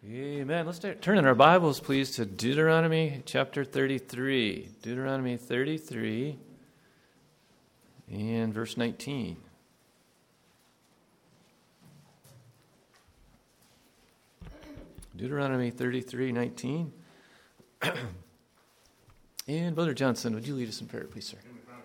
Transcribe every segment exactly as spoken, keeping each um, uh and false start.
Amen. Let's start, turn in our Bibles, please, to Deuteronomy chapter thirty-three. Deuteronomy thirty-three and verse nineteen. Deuteronomy thirty-three, nineteen. And Brother Johnson, would you lead us in prayer, please, sir?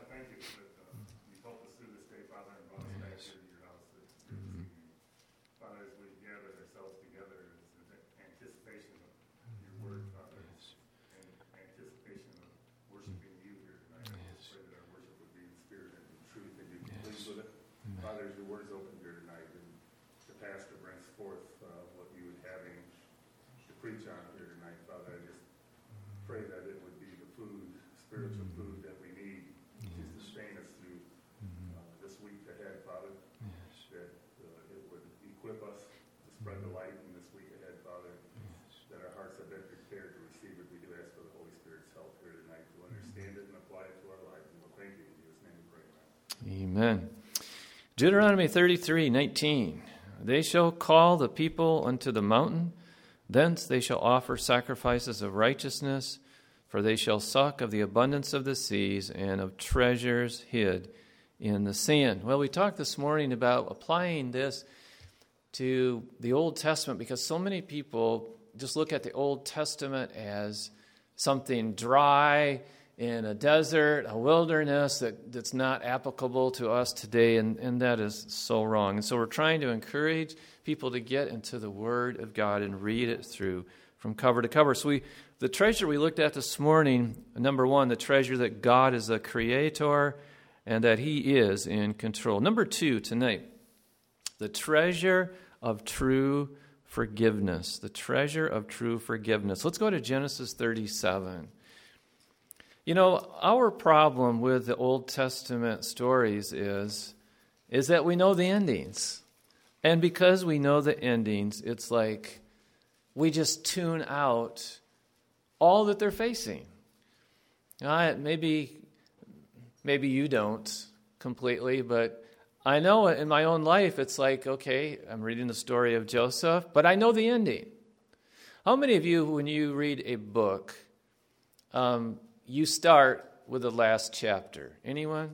Preach on here tonight, Father. I just pray that it would be the food, spiritual mm-hmm. food that we need yes. to sustain us through mm-hmm. uh, this week ahead, Father. Yes. That uh, it would equip us to spread the light in this week ahead, Father. Yes. That our hearts have been prepared to receive it. We do ask for the Holy Spirit's help here tonight to understand mm-hmm. it and apply it to our lives. And we'll thank you in Jesus' name we pray. Amen. Deuteronomy thirty-three, nineteen. They shall call the people unto the mountain. Thence they shall offer sacrifices of righteousness, for they shall suck of the abundance of the seas and of treasures hid in the sand. Well, we talked this morning about applying this to the Old Testament because so many people just look at the Old Testament as something dry in a desert, a wilderness that, that's not applicable to us today, and, and that is so wrong. And so we're trying to encourage people to get into the Word of God and read it through from cover to cover. So we, the treasure we looked at this morning, number one, the treasure that God is a creator and that He is in control. Number two, tonight, the treasure of true forgiveness. The treasure of true forgiveness. Let's go to Genesis thirty-seven. You know, our problem with the Old Testament stories is, is that we know the endings. And because we know the endings, it's like we just tune out all that they're facing. I, maybe, maybe you don't completely, but I know in my own life it's like, okay, I'm reading the story of Joseph, but I know the ending. How many of you, when you read a book, um, you start with the last chapter? Anyone?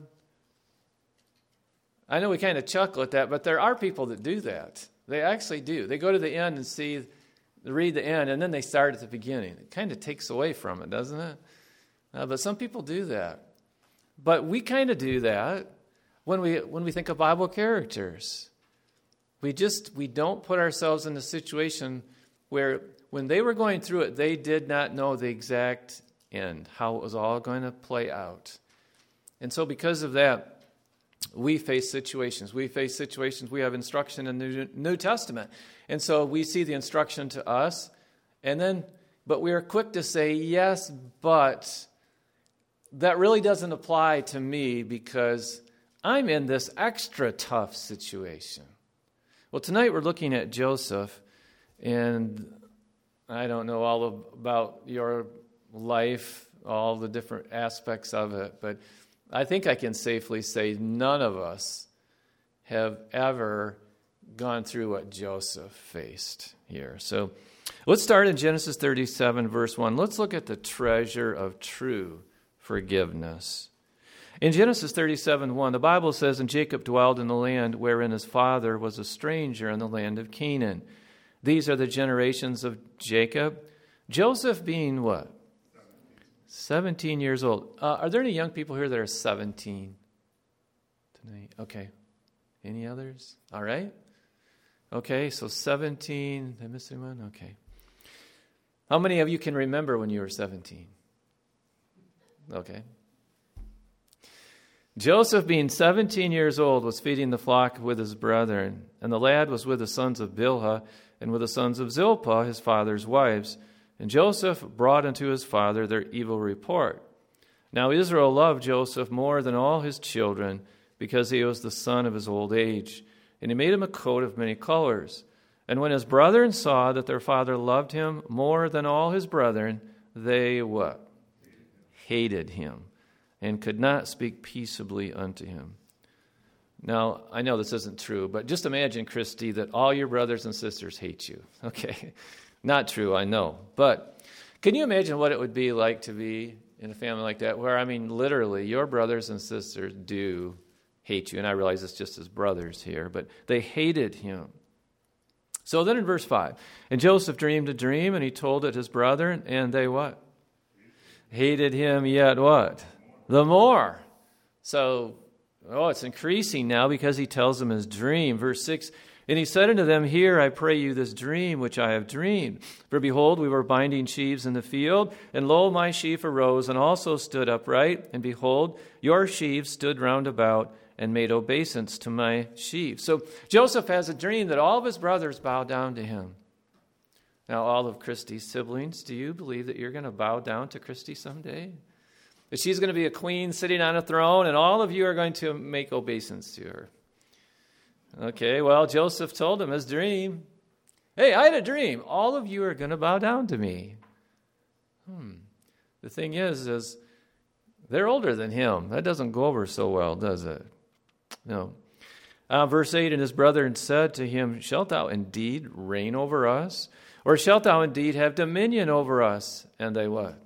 I know we kind of chuckle at that, but there are people that do that. They actually do. They go to the end and see, read the end, and then they start at the beginning. It kind of takes away from it, doesn't it? Uh, but some people do that. But we kind of do that when we when we think of Bible characters. We just we don't put ourselves in a situation where when they were going through it, they did not know the exact end, how it was all going to play out. And so because of that, we face situations. We face situations. We have instruction in the New Testament. And so we see the instruction to us, and then, but we are quick to say, yes, but that really doesn't apply to me because I'm in this extra tough situation. Well, tonight we're looking at Joseph, and I don't know all about your life, all the different aspects of it, but I think I can safely say none of us have ever gone through what Joseph faced here. So let's start in Genesis thirty-seven, verse one. Let's look at the treasure of true forgiveness. In Genesis thirty-seven, one, the Bible says, "And Jacob dwelled in the land wherein his father was a stranger in the land of Canaan. These are the generations of Jacob." Joseph being what? seventeen years old. Uh, are there any young people here that are seventeen tonight? Okay. Any others? All right. Okay, so seventeen. Did I miss anyone? Okay. How many of you can remember when you were seventeen? Okay. Joseph, being seventeen years old, was feeding the flock with his brethren, and the lad was with the sons of Bilhah and with the sons of Zilpah, his father's wives. And Joseph brought unto his father their evil report. Now Israel loved Joseph more than all his children, because he was the son of his old age. And he made him a coat of many colors. And when his brethren saw that their father loved him more than all his brethren, they what? Hated him, and could not speak peaceably unto him. Now, I know this isn't true, but just imagine, Christy, that all your brothers and sisters hate you. Okay. Not true, I know. But can you imagine what it would be like to be in a family like that, where, I mean, literally, your brothers and sisters do hate you. And I realize it's just his brothers here, but they hated him. So then in verse five, and Joseph dreamed a dream, and he told it his brethren, and they what? Hated him yet what? The more. So, oh, it's increasing now because he tells them his dream. Verse six, and he said unto them, hear, I pray you, this dream which I have dreamed. For behold, we were binding sheaves in the field, and lo, my sheaf arose, and also stood upright. And behold, your sheaves stood round about, and made obeisance to my sheaf. So Joseph has a dream that all of his brothers bow down to him. Now, all of Christy's siblings, do you believe that you're going to bow down to Christy someday? That she's going to be a queen sitting on a throne, and all of you are going to make obeisance to her? Okay, well, Joseph told him his dream. Hey, I had a dream. All of you are going to bow down to me. Hmm. The thing is, is they're older than him. That doesn't go over so well, does it? No. Uh, verse eight, and his brethren said to him, shalt thou indeed reign over us? Or shalt thou indeed have dominion over us? And they what?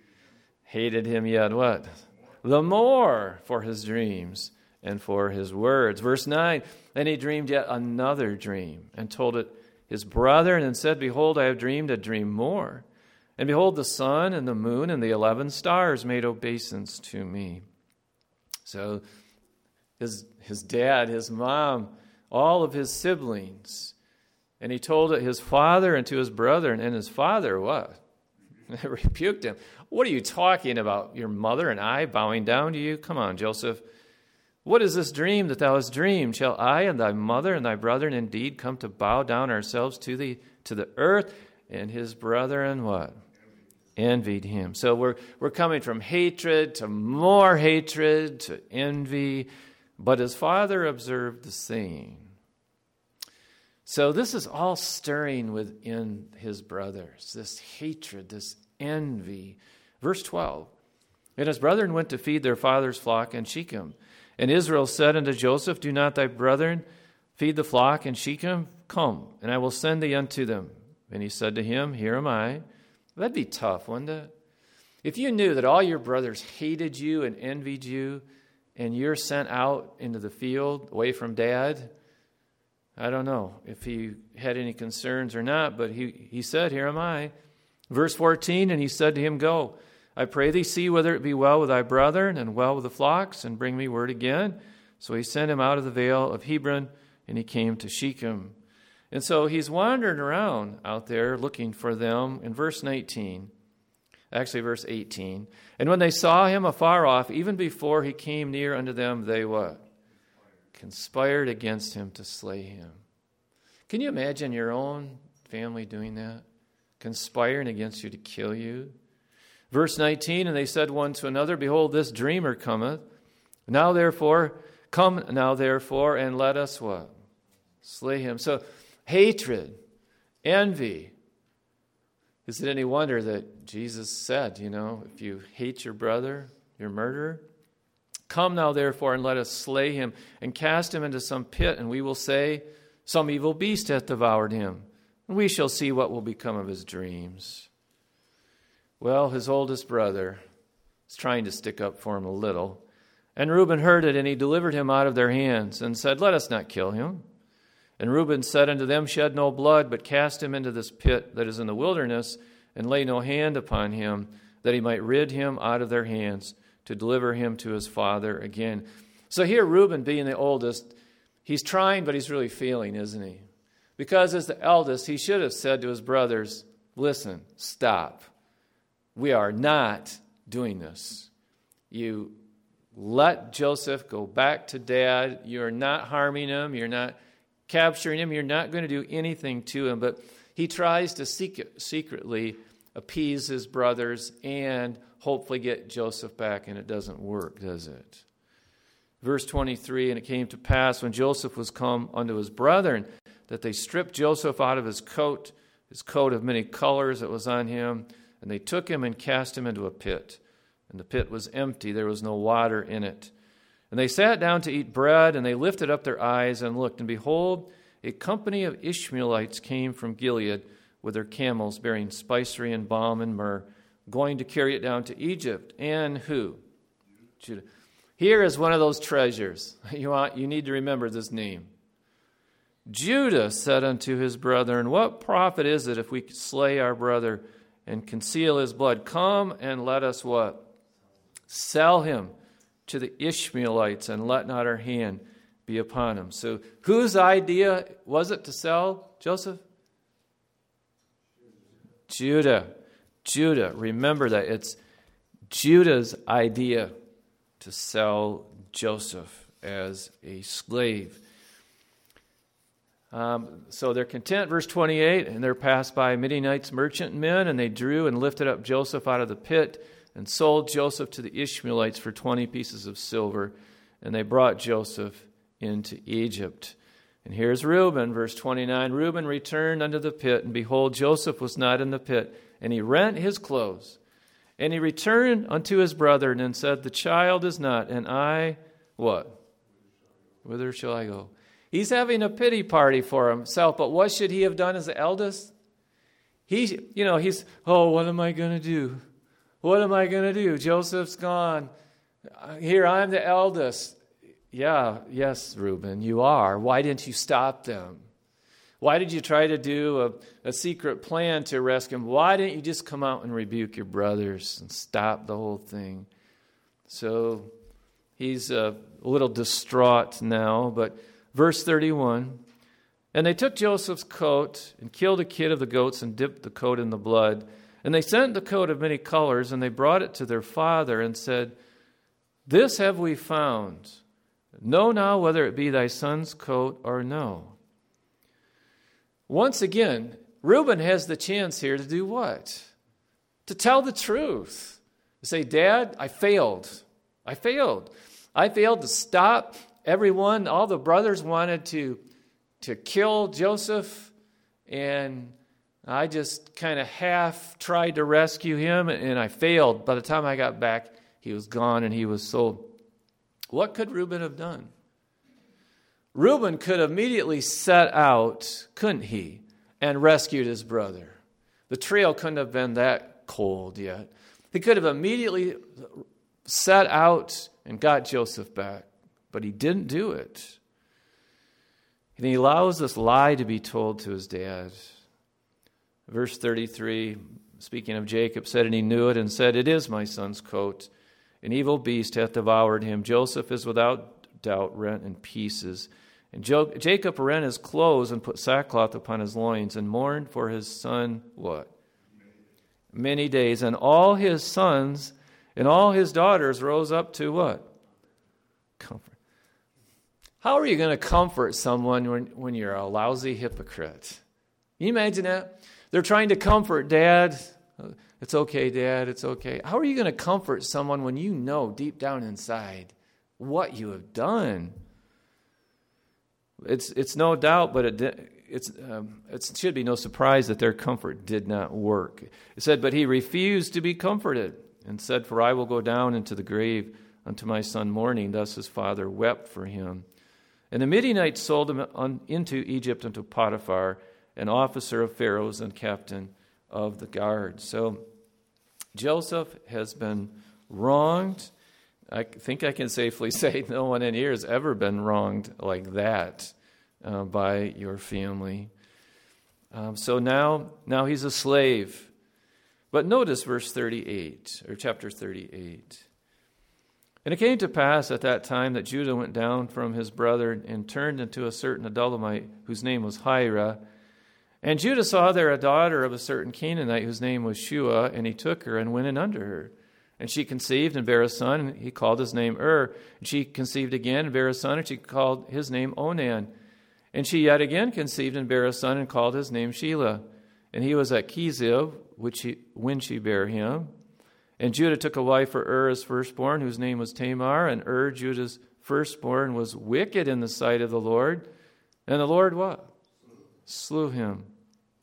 Hated him yet what? The more for his dreams and for his words. Verse nine, and he dreamed yet another dream, and told it his brethren, and said, behold, I have dreamed a dream more. And behold, the sun and the moon and the eleven stars made obeisance to me. So his, his dad, his mom, all of his siblings, and he told it his father and to his brethren, and his father what? Rebuked him. What are you talking about? Your mother and I bowing down to you? Come on, Joseph. What is this dream that thou hast dreamed? Shall I and thy mother and thy brethren indeed come to bow down ourselves to thee to the earth? And his brethren what? Envied him. So we're we're coming from hatred to more hatred to envy. But his father observed the same. So this is all stirring within his brothers, this hatred, this envy. Verse twelve, and his brethren went to feed their father's flock in Shechem. And Israel said unto Joseph, do not thy brethren feed the flock in Shechem? Come, and I will send thee unto them. And he said to him, here am I. That'd be tough, wouldn't it? If you knew that all your brothers hated you and envied you, and you're sent out into the field away from Dad, I don't know if he had any concerns or not, but he, he said, here am I. Verse fourteen, and he said to him, go, I pray thee, see whether it be well with thy brethren and well with the flocks, and bring me word again. So he sent him out of the vale of Hebron, and he came to Shechem. And so he's wandering around out there looking for them. In verse nineteen, actually verse eighteen, and when they saw him afar off, even before he came near unto them, they what? Conspired against him to slay him. Can you imagine your own family doing that? Conspiring against you to kill you? Verse nineteen, and they said one to another, behold, this dreamer cometh. Now therefore, come now therefore, and let us what? Slay him. So hatred, envy. Is it any wonder that Jesus said, you know, if you hate your brother, you're a murderer? Come now therefore, and let us slay him, and cast him into some pit, and we will say, some evil beast hath devoured him, and we shall see what will become of his dreams. Well, his oldest brother is trying to stick up for him a little. And Reuben heard it, and he delivered him out of their hands, and said, let us not kill him. And Reuben said unto them, shed no blood, but cast him into this pit that is in the wilderness, and lay no hand upon him, that he might rid him out of their hands, to deliver him to his father again. So here, Reuben, being the oldest, he's trying, but he's really failing, isn't he? Because as the eldest, he should have said to his brothers, listen, stop. We are not doing this. You let Joseph go back to Dad. You're not harming him. You're not capturing him. You're not going to do anything to him. But he tries to secret, secretly appease his brothers and hopefully get Joseph back, and it doesn't work, does it? Verse twenty-three, and it came to pass when Joseph was come unto his brethren that they stripped Joseph out of his coat, his coat of many colors that was on him, and they took him and cast him into a pit. And the pit was empty, there was no water in it. And they sat down to eat bread, and they lifted up their eyes and looked, and behold, a company of Ishmaelites came from Gilead, with their camels bearing spicery and balm and myrrh, going to carry it down to Egypt. And who? Judah. Here is one of those treasures. You want, you need to remember this name. Judah said unto his brethren, what profit is it if we slay our brother and conceal his blood? Come and let us what? Sell him to the Ishmaelites, and let not our hand be upon him. So whose idea was it to sell Joseph? Judah. Judah. Remember that. It's Judah's idea to sell Joseph as a slave. Um, so they're content, verse twenty-eight, and there passed by Midianites merchantmen, and they drew and lifted up Joseph out of the pit and sold Joseph to the Ishmaelites for twenty pieces of silver, and they brought Joseph into Egypt. And here's Reuben, verse twenty-nine. Reuben returned unto the pit, and behold, Joseph was not in the pit, and he rent his clothes. And he returned unto his brethren and said, the child is not, and I, what? Whither shall I go? He's having a pity party for himself, but what should he have done as the eldest? He, you know, he's, oh, what am I going to do? What am I going to do? Joseph's gone. Here, I'm the eldest. Yeah, yes, Reuben, you are. Why didn't you stop them? Why did you try to do a, a secret plan to rescue him? Why didn't you just come out and rebuke your brothers and stop the whole thing? So he's a little distraught now, but verse thirty-one, and they took Joseph's coat and killed a kid of the goats and dipped the coat in the blood. And they sent the coat of many colors, and they brought it to their father and said, this have we found. Know now whether it be thy son's coat or no. Once again, Reuben has the chance here to do what? To tell the truth. To say, Dad, I failed. I failed. I failed to stop everyone. All the brothers wanted to, to kill Joseph, and I just kind of half tried to rescue him, and I failed. By the time I got back, he was gone and he was sold. What could Reuben have done? Reuben could have immediately set out, couldn't he, and rescued his brother. The trail couldn't have been that cold yet. He could have immediately set out and got Joseph back, but he didn't do it. And he allows this lie to be told to his dad. Verse thirty-three, speaking of Jacob, said, and he knew it and said, it is my son's coat. An evil beast hath devoured him. Joseph is without doubt rent in pieces. And jo- Jacob rent his clothes and put sackcloth upon his loins and mourned for his son, what? Many days. And all his sons and all his daughters rose up to what? Comfort. How are you going to comfort someone when, when you're a lousy hypocrite? Can you imagine that? They're trying to comfort Dad. It's okay, Dad, it's okay. How are you going to comfort someone when you know deep down inside what you have done? It's it's no doubt, but it it's um, it should be no surprise that their comfort did not work. It said, but he refused to be comforted and said, for I will go down into the grave unto my son mourning. Thus his father wept for him. And the Midianites sold him on, into Egypt unto Potiphar, an officer of Pharaoh's and captain of the guard. So Joseph has been wronged. I think I can safely say no one in here has ever been wronged like that uh, by your family. Um, so now, now he's a slave. But notice verse thirty-eight, or chapter thirty-eight. And it came to pass at that time that Judah went down from his brother and turned into a certain Adullamite whose name was Hira. And Judah saw there a daughter of a certain Canaanite whose name was Shua, and he took her and went in unto her. And she conceived and bare a son, and he called his name Ur. And she conceived again and bare a son, and she called his name Onan. And she yet again conceived and bare a son, and called his name Shelah. And he was at Keziv, which he, when she bare him. And Judah took a wife for Ur, his firstborn, whose name was Tamar. And Ur, Judah's firstborn, was wicked in the sight of the Lord. And the Lord what? Slew him.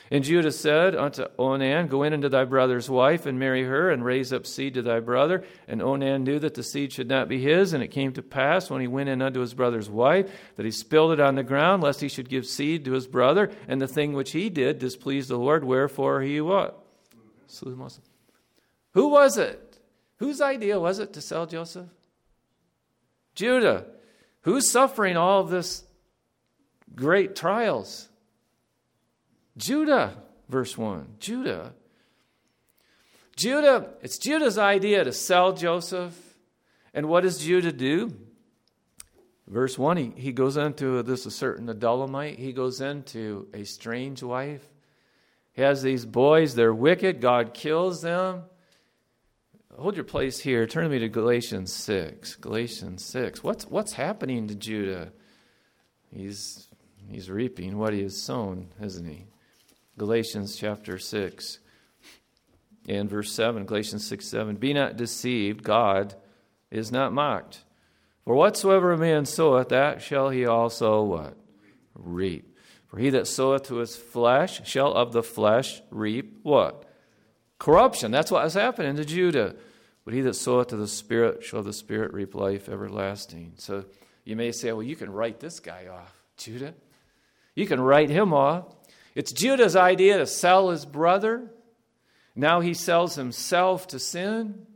And Judah said unto Onan, Go in unto thy brother's wife, and marry her, and raise up seed to thy brother. And Onan knew that the seed should not be his. And it came to pass, when he went in unto his brother's wife, that he spilled it on the ground, lest he should give seed to his brother. And the thing which he did displeased the Lord, wherefore he what? Slew him also. Who was it? Whose idea was it to sell Joseph? Judah. Who's suffering all of this great trials? Judah, verse one. Judah. Judah, it's Judah's idea to sell Joseph. And what does Judah do? Verse one, he, he goes into this a certain Adullamite. He goes into a strange wife. He has these boys, they're wicked. God kills them. Hold your place here. Turn to me to Galatians six. Galatians six. What's what's happening to Judah? He's he's reaping what he has sown, isn't he? Galatians chapter six and verse seven. Galatians six, seven. Be not deceived, God is not mocked. For whatsoever a man soweth, that shall he also what? Reap. For he that soweth to his flesh shall of the flesh reap what? Corruption. That's what was happening to Judah. But he that soweth to the Spirit shall of the Spirit reap life everlasting. So you may say, well, you can write this guy off, Judah. You can write him off. It's Judah's idea to sell his brother. Now he sells himself to sin.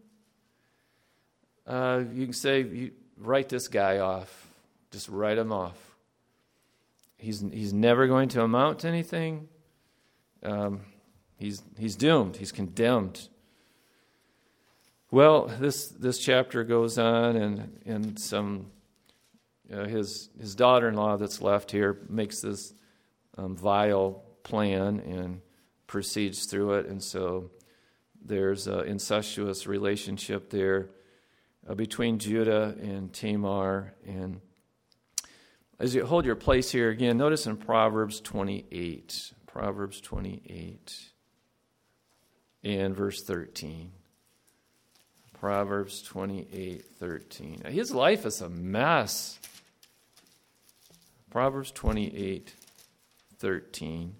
Uh, you can say, you write this guy off. Just write him off. He's he's never going to amount to anything. Um, he's he's doomed. He's condemned. Well, this this chapter goes on, and and some uh, his his daughter-in-law that's left here makes this um, vile plan and proceeds through it, and so there's an incestuous relationship there uh, between Judah and Tamar. And as you hold your place here again, notice in Proverbs twenty-eight, Proverbs twenty-eight and verse thirteen. Proverbs twenty-eight, thirteen. His life is a mess. Proverbs twenty-eight, thirteen.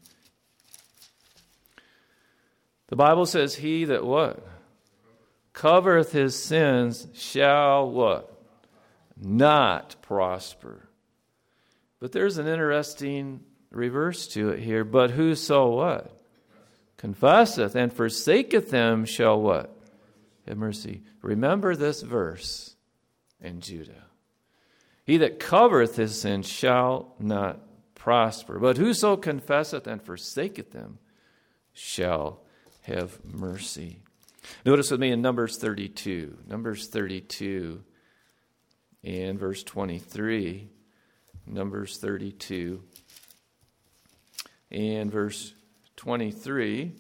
The Bible says, he that what? Covereth his sins shall what? Not prosper. But there's an interesting reverse to it here. But whoso what? Confesseth and forsaketh them shall what? Have mercy. Remember this verse in Judah. He that covereth his sins shall not prosper. But whoso confesseth and forsaketh them shall have mercy. Notice with me in Numbers thirty-two. Numbers thirty-two and verse twenty-three. Numbers thirty-two and verse twenty-three.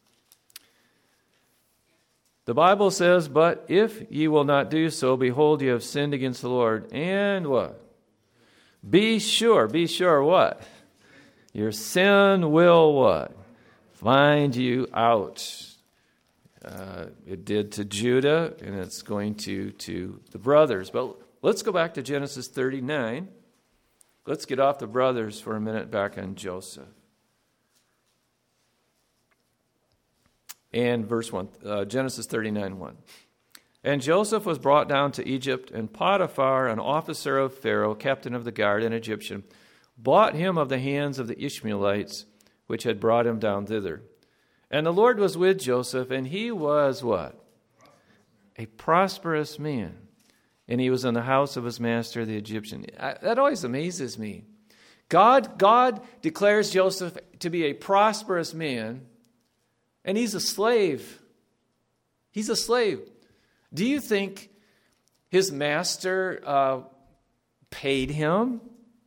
The Bible says, but if ye will not do so, behold, ye have sinned against the Lord. And what? Be sure. Be sure what? Your sin will what? Find you out. Uh, it did to Judah, and it's going to to the brothers. But let's go back to Genesis thirty-nine. Let's get off the brothers for a minute, back on Joseph. And verse one, uh, Genesis thirty-nine, one. And Joseph was brought down to Egypt, and Potiphar, an officer of Pharaoh, captain of the guard, an Egyptian, bought him of the hands of the Ishmaelites, which had brought him down thither. And the Lord was with Joseph, and he was what? A prosperous man. And he was in the house of his master, the Egyptian. I, that always amazes me. God, God declares Joseph to be a prosperous man, and he's a slave. He's a slave. Do you think his master uh, paid him?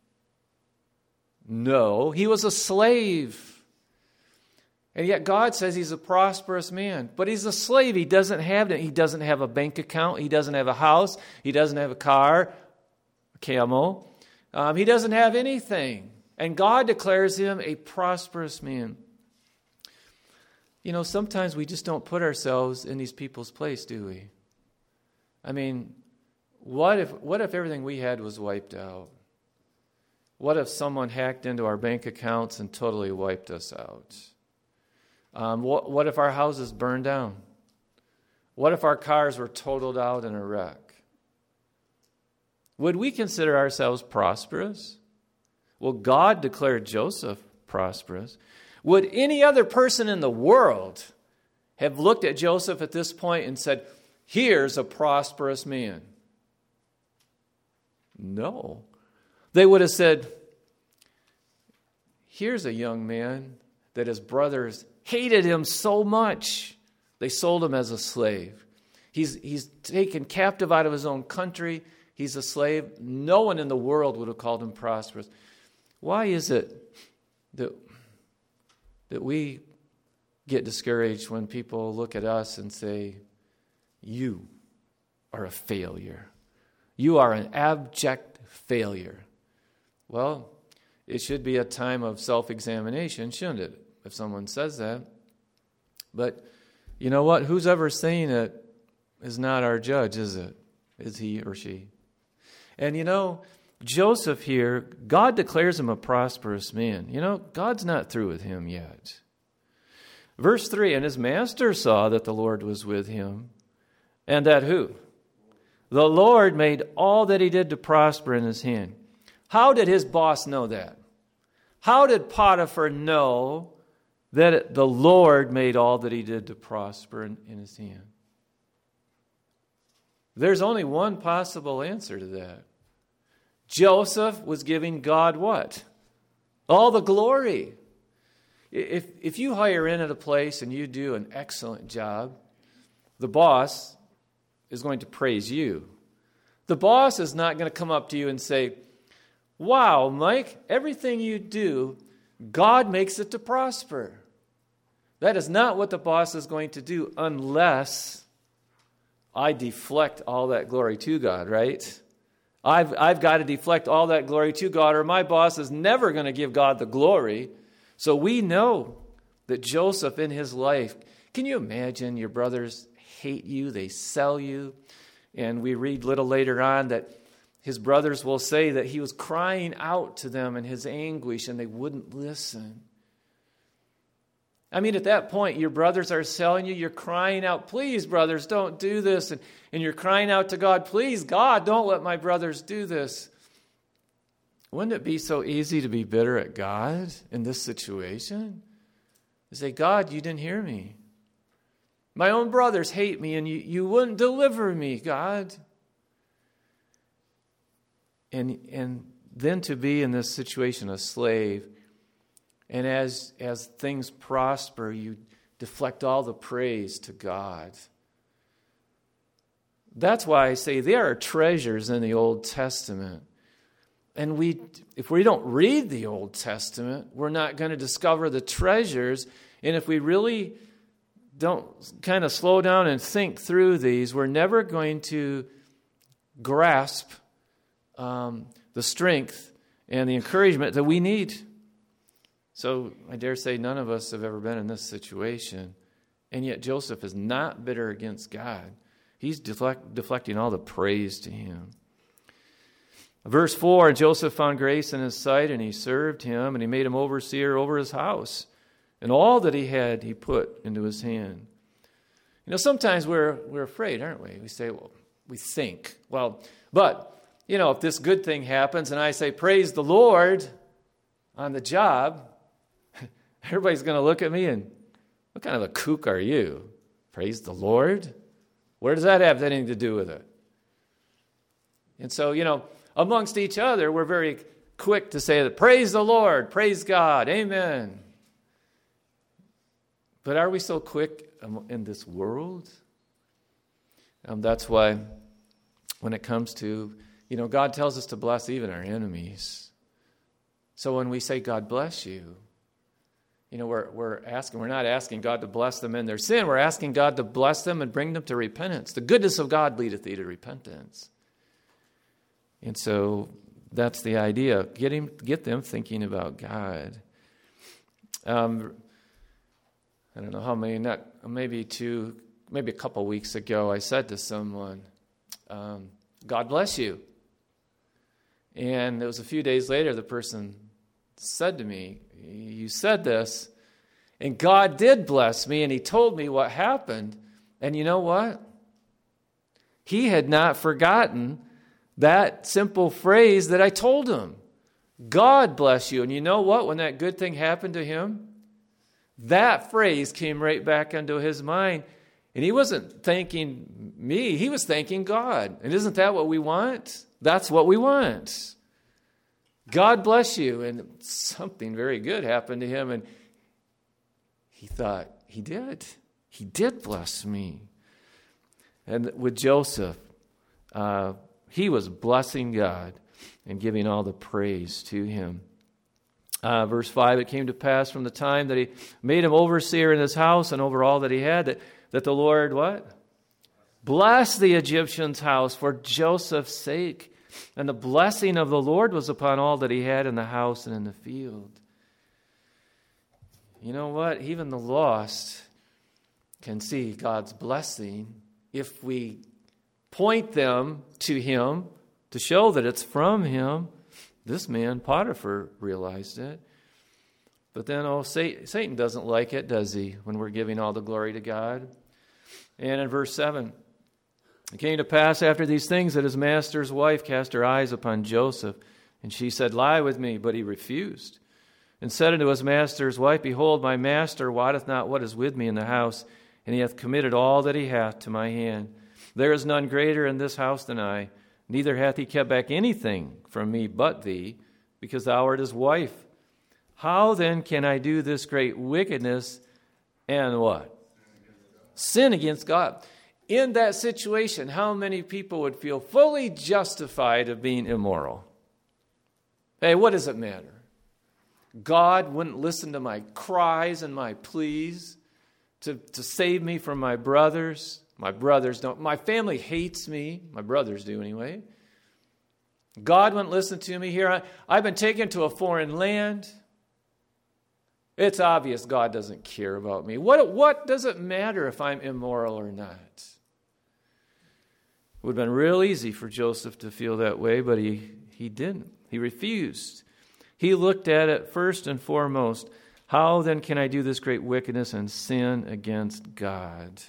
No, he was a slave. And yet God says he's a prosperous man. But he's a slave. He doesn't have it. He doesn't have a bank account. He doesn't have a house. He doesn't have a car, a camel. Um, he doesn't have anything. And God declares him a prosperous man. You know, sometimes we just don't put ourselves in these people's place, do we? I mean, what if what if everything we had was wiped out? What if someone hacked into our bank accounts and totally wiped us out? Um, what, what if our houses burned down? What if our cars were totaled out in a wreck? Would we consider ourselves prosperous? Well, God declared Joseph prosperous. Would any other person in the world have looked at Joseph at this point and said, here's a prosperous man? No. They would have said, here's a young man that his brothers hated him so much, they sold him as a slave. He's, he's taken captive out of his own country. He's a slave. No one in the world would have called him prosperous. Why is it that, that we get discouraged when people look at us and say, you are a failure. You are an abject failure. Well, it should be a time of self-examination, shouldn't it, if someone says that? But you know what? Who's ever saying it is not our judge, is it? Is he or she? And you know, Joseph here, God declares him a prosperous man. You know, God's not through with him yet. Verse three, and his master saw that the Lord was with him, and that who? The Lord made all that he did to prosper in his hand. How did his boss know that? How did Potiphar know that the Lord made all that he did to prosper in, in his hand? There's only one possible answer to that. Joseph was giving God what? All the glory. If, if you hire in at a place and you do an excellent job, the boss is going to praise you. The boss is not going to come up to you and say, wow, Mike, everything you do, God makes it to prosper. That is not what the boss is going to do unless I deflect all that glory to God, right? I've, I've got to deflect all that glory to God, or my boss is never going to give God the glory. So we know that Joseph in his life, can you imagine your brothers hate you, they sell you, and we read a little later on that his brothers will say that he was crying out to them in his anguish and they wouldn't listen. I mean, at that point, your brothers are selling you. You're crying out, please, brothers, don't do this. And, and you're crying out to God, please, God, don't let my brothers do this. Wouldn't it be so easy to be bitter at God in this situation? To say, God, you didn't hear me. My own brothers hate me and you, you wouldn't deliver me, God. And, and then to be in this situation, a slave, and as, as things prosper, you deflect all the praise to God. That's why I say there are treasures in the Old Testament. And we, if we don't read the Old Testament, we're not going to discover the treasures. And if we really don't kind of slow down and think through these, we're never going to grasp um, the strength and the encouragement that we need. So I dare say none of us have ever been in this situation. And yet Joseph is not bitter against God. He's deflect, deflecting all the praise to him. Verse four, Joseph found grace in his sight, and he served him, and he made him overseer over his house. And all that he had, he put into his hand. You know, sometimes we're we're afraid, aren't we? We say, well, we think, well, but, you know, if this good thing happens, and I say, praise the Lord on the job, everybody's going to look at me and, what kind of a kook are you? Praise the Lord? Where does that have anything to do with it? And so, you know, amongst each other, we're very quick to say that, praise the Lord, praise God, amen. But are we so quick in this world? Um, that's why when it comes to, you know, God tells us to bless even our enemies. So when we say, God bless you, you know, we're we're asking, we're not asking God to bless them in their sin. We're asking God to bless them and bring them to repentance. The goodness of God leadeth thee to repentance. And so that's the idea. Get him, get them thinking about God. Um, I don't know how many, not maybe two, maybe a couple weeks ago, I said to someone, um, God bless you. And it was a few days later, the person said to me, you said this, And God did bless me, and he told me what happened. And you know what? He had not forgotten that simple phrase that I told him. God bless you. And you know what? When that good thing happened to him, that phrase came right back into his mind. And he wasn't thanking me. He was thanking God. And isn't that what we want? That's what we want. God bless you. And something very good happened to him. And he thought, he did. He did bless me. And with Joseph, uh, he was blessing God and giving all the praise to him. Uh, verse five, it came to pass from the time that he made him overseer in his house and over all that he had, that, that the Lord, what? Blessed the Egyptian's house for Joseph's sake. And the blessing of the Lord was upon all that he had in the house and in the field. You know what? Even the lost can see God's blessing if we point them to him to show that it's from him. This man, Potiphar, realized it. But then, oh, Satan doesn't like it, does he, when we're giving all the glory to God? And in verse seven, it came to pass after these things that his master's wife cast her eyes upon Joseph, and she said, lie with me, but he refused. And said unto his master's wife, behold, my master wotteth not what is with me in the house, and he hath committed all that he hath to my hand. There is none greater in this house than I, neither hath he kept back anything from me but thee, because thou art his wife. How then can I do this great wickedness and what? Sin against God. In that situation, how many people would feel fully justified of being immoral? Hey, what does it matter? God wouldn't listen to my cries and my pleas to, to save me from my brothers. My brothers don't. My family hates me. My brothers do anyway. God wouldn't listen to me here. I, I've been taken to a foreign land. It's obvious God doesn't care about me. What, what does it matter if I'm immoral or not? It would have been real easy for Joseph to feel that way, but he, he didn't. He refused. He looked at it first and foremost. How then can I do this great wickedness and sin against God?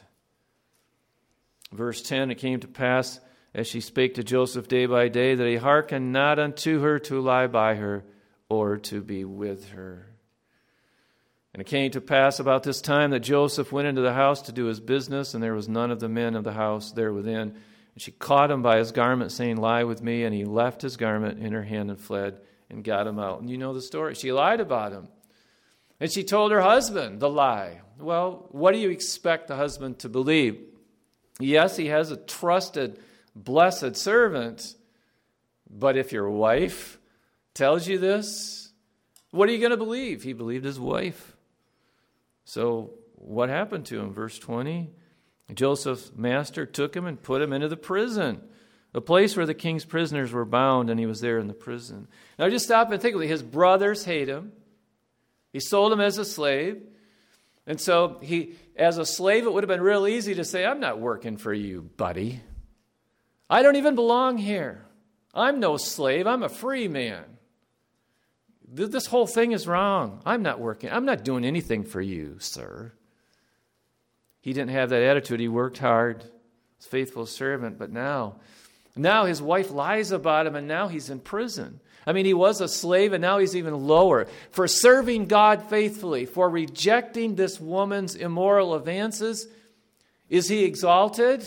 Verse ten, it came to pass, as she spake to Joseph day by day, that he hearkened not unto her to lie by her or to be with her. And it came to pass about this time that Joseph went into the house to do his business, and there was none of the men of the house there within. And she caught him by his garment, saying, lie with me. And he left his garment in her hand and fled and got him out. And you know the story. She lied about him. And she told her husband the lie. Well, what do you expect the husband to believe? Yes, he has a trusted, blessed servant. But if your wife tells you this, what are you going to believe? He believed his wife. So what happened to him? Verse twenty, Joseph's master took him and put him into the prison, a place where the king's prisoners were bound, and he was there in the prison. Now just stop and think of it. His brothers hate him. He sold him as a slave. And so he, as a slave, it would have been real easy to say, I'm not working for you, buddy. I don't even belong here. I'm no slave. I'm a free man. This whole thing is wrong. I'm not working. I'm not doing anything for you, sir. He didn't have that attitude. He worked hard. He's a faithful servant. But now, now his wife lies about him, and now he's in prison. I mean, he was a slave, and now he's even lower. For serving God faithfully, for rejecting this woman's immoral advances, is he exalted?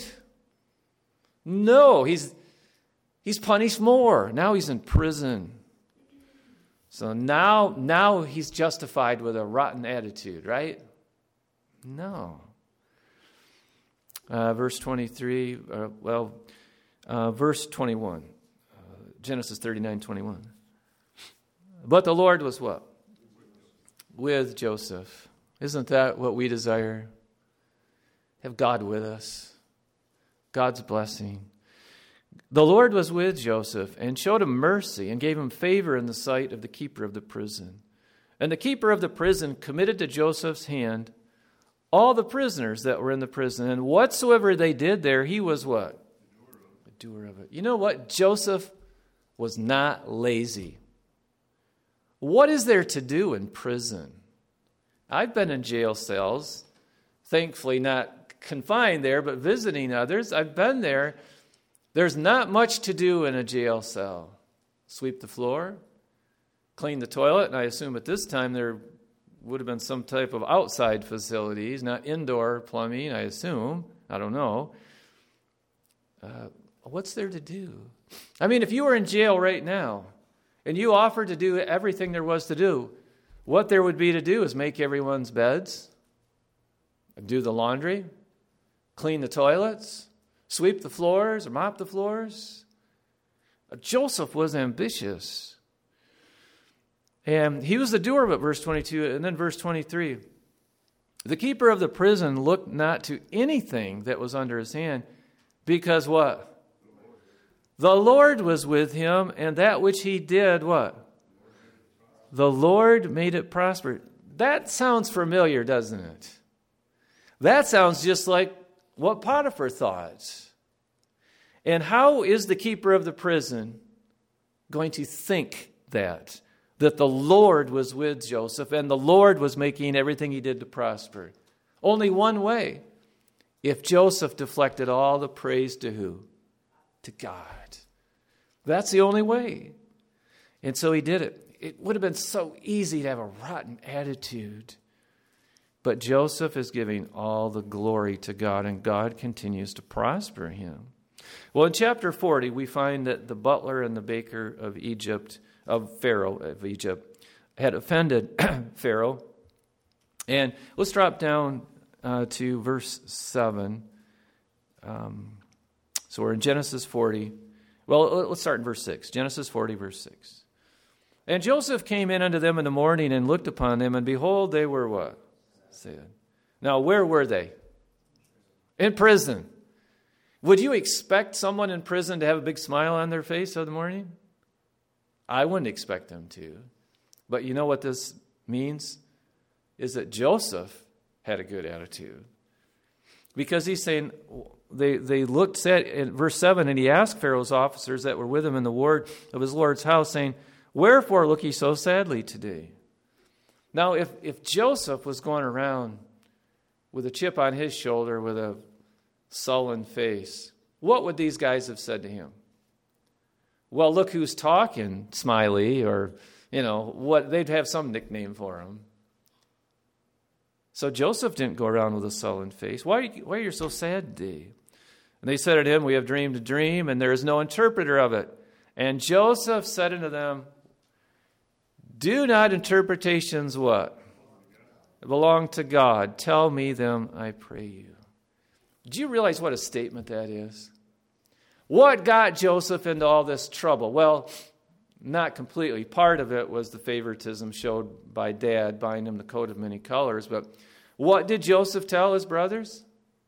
No, he's, he's punished more. Now he's in prison. So now, now he's justified with a rotten attitude, right? No. Uh, verse twenty-three, uh, well, uh, verse twenty-one, uh, Genesis thirty-nine twenty-one. But the Lord was what? With Joseph. Isn't that what we desire? Have God with us. God's blessing. The Lord was with Joseph and showed him mercy and gave him favor in the sight of the keeper of the prison. And the keeper of the prison committed to Joseph's hand all the prisoners that were in the prison. And whatsoever they did there, he was what? A doer of it. You know what? Joseph was not lazy. What is there to do in prison? I've been in jail cells, thankfully not confined there, but visiting others. I've been there. There's not much to do in a jail cell. Sweep the floor, clean the toilet, and I assume at this time there would have been some type of outside facilities, not indoor plumbing, I assume. I don't know. Uh, what's there to do? I mean, if you were in jail right now and you offered to do everything there was to do, what there would be to do is make everyone's beds, do the laundry, clean the toilets, sweep the floors or mop the floors. Uh, Joseph was ambitious. And he was the doer of it, verse twenty-two, and then verse twenty-three. The keeper of the prison looked not to anything that was under his hand, because what? The Lord was with him, and that which he did, what? The Lord made it prosper. That sounds familiar, doesn't it? That sounds just like what Potiphar thought. And how is the keeper of the prison going to think that? That the Lord was with Joseph and the Lord was making everything he did to prosper. Only one way. If Joseph deflected all the praise to who? To God. That's the only way. And so he did it. It would have been so easy to have a rotten attitude. But Joseph is giving all the glory to God, and God continues to prosper him. Well, in chapter forty, we find that the butler and the baker of Egypt, of Pharaoh of Egypt, had offended Pharaoh. And let's drop down uh, to verse seven. Um, so we're in Genesis forty. Well, let's start in verse six. Genesis forty, verse six. And Joseph came in unto them in the morning and looked upon them, and behold, they were what? Sad. Now, where were they? In prison. Would you expect someone in prison to have a big smile on their face of the morning? I wouldn't expect them to. But you know what this means? Is that Joseph had a good attitude. Because he's saying, they, they looked sad in verse seven, and he asked Pharaoh's officers that were with him in the ward of his Lord's house, saying, wherefore look ye so sadly today? Now, if, if Joseph was going around with a chip on his shoulder with a sullen face, what would these guys have said to him? Well, look who's talking, Smiley, or, you know, what they'd have some nickname for him. So Joseph didn't go around with a sullen face. Why are you, why are you so sad today? And they said unto him, we have dreamed a dream, and there is no interpreter of it. And Joseph said unto them, do not interpretations what? Belong to God. Tell me them, I pray you. Do you realize what a statement that is? What got Joseph into all this trouble? Well, not completely. Part of it was the favoritism showed by Dad buying him the coat of many colors. But what did Joseph tell his brothers?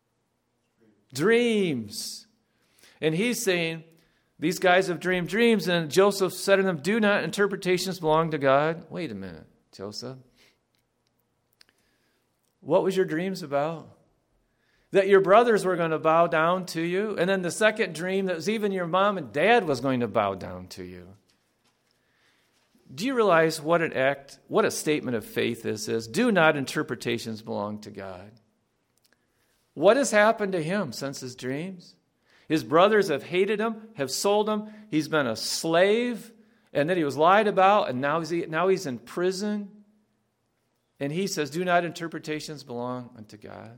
Dreams. And he's saying, these guys have dreamed dreams, and Joseph said to them, do not interpretations belong to God? Wait a minute, Joseph. What was your dreams about? That your brothers were going to bow down to you, and then the second dream that was even your mom and dad was going to bow down to you. Do you realize what an act, what a statement of faith this is? Do not interpretations belong to God. What has happened to him since his dreams? His brothers have hated him, have sold him. He's been a slave, and then he was lied about, and now he's, now he's in prison. And he says, do not interpretations belong unto God.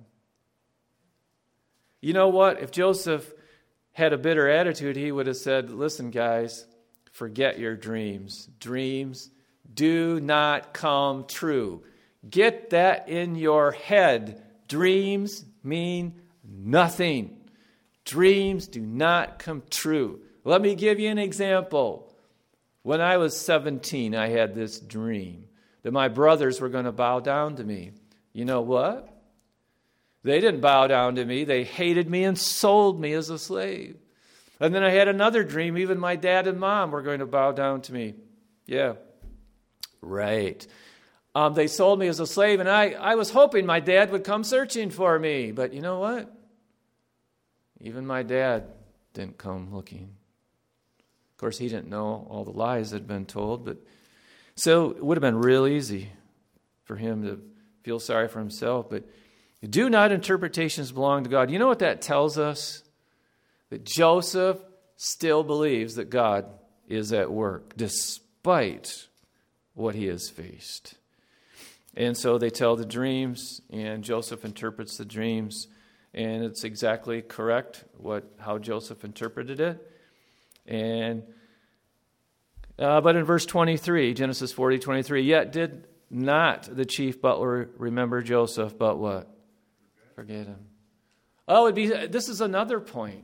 You know what? If Joseph had a bitter attitude, he would have said, listen, guys, forget your dreams. Dreams do not come true. Get that in your head. Dreams mean nothing. Dreams do not come true. Let me give you an example. When I was seventeen, I had this dream that my brothers were going to bow down to me. You know what? They didn't bow down to me. They hated me and sold me as a slave. And then I had another dream. Even my dad and mom were going to bow down to me. Yeah, right. Um, they sold me as a slave, and I, I was hoping my dad would come searching for me. But you know what? Even my dad didn't come looking. Of course, he didn't know all the lies that had been told. But so it would have been real easy for him to feel sorry for himself, but do not interpretations belong to God? You know what that tells us? That Joseph still believes that God is at work, despite what he has faced. And so they tell the dreams, and Joseph interprets the dreams, and it's exactly correct what how Joseph interpreted it. And uh, but in verse twenty-three, Genesis forty twenty-three, yet did not the chief butler remember Joseph, but what? Forget him. Oh, it'd be. This is another point.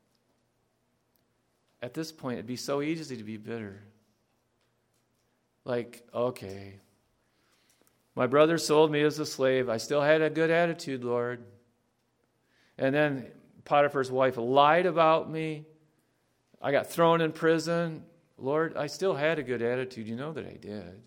At this point, it'd be so easy to be bitter. Like, okay, my brother sold me as a slave. I still had a good attitude, Lord. And then Potiphar's wife lied about me. I got thrown in prison. Lord, I still had a good attitude. You know that I did.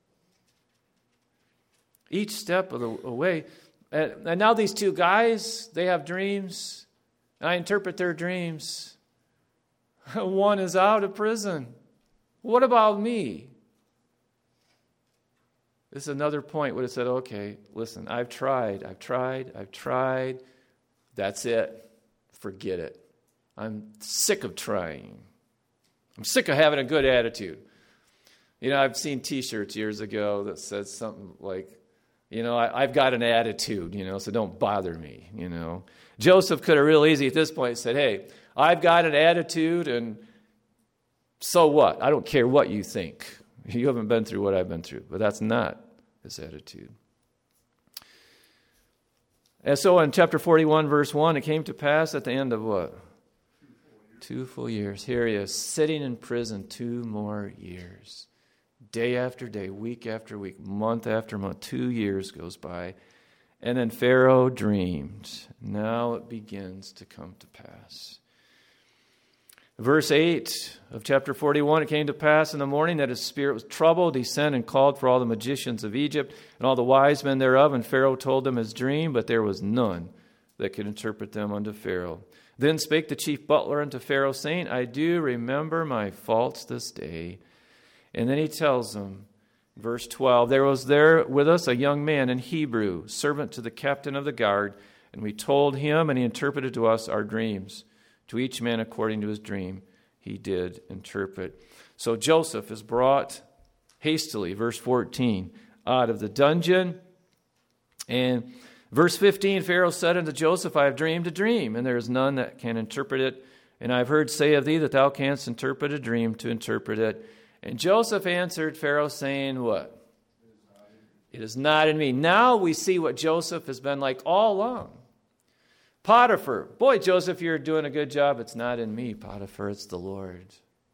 Each step of the way. And, and now these two guys, they have dreams. And I interpret their dreams. One is out of prison. What about me? This is another point where it said, okay, listen, I've tried, I've tried, I've tried. That's it. Forget it. I'm sick of trying. I'm sick of having a good attitude. You know, I've seen T-shirts years ago that says something like, you know, I, I've got an attitude, you know, so don't bother me, you know. Joseph could have real easy at this point said, hey, I've got an attitude, and so what? I don't care what you think. You haven't been through what I've been through. But that's not his attitude. And so in chapter forty-one, verse one, it came to pass at the end of what? Two full years. Here he is, sitting in prison two more years. Day after day, week after week, month after month, two years goes by. And then Pharaoh dreamed. Now it begins to come to pass. Verse eight of chapter forty-one, it came to pass in the morning that his spirit was troubled. He sent and called for all the magicians of Egypt and all the wise men thereof, and Pharaoh told them his dream, but there was none that could interpret them unto Pharaoh. Then spake the chief butler unto Pharaoh, saying, I do remember my faults this day. And then he tells them, verse twelve, there was there with us a young man in Hebrew, servant to the captain of the guard, and we told him, and he interpreted to us our dreams. To each man according to his dream, he did interpret. So Joseph is brought hastily, verse fourteen, out of the dungeon. And verse fifteen, Pharaoh said unto Joseph, I have dreamed a dream, and there is none that can interpret it. And I have heard say of thee that thou canst interpret a dream to interpret it. And Joseph answered Pharaoh, saying, what? It is not in me. Now we see what Joseph has been like all along. Potiphar, boy, Joseph, you're doing a good job. It's not in me, Potiphar, it's the Lord.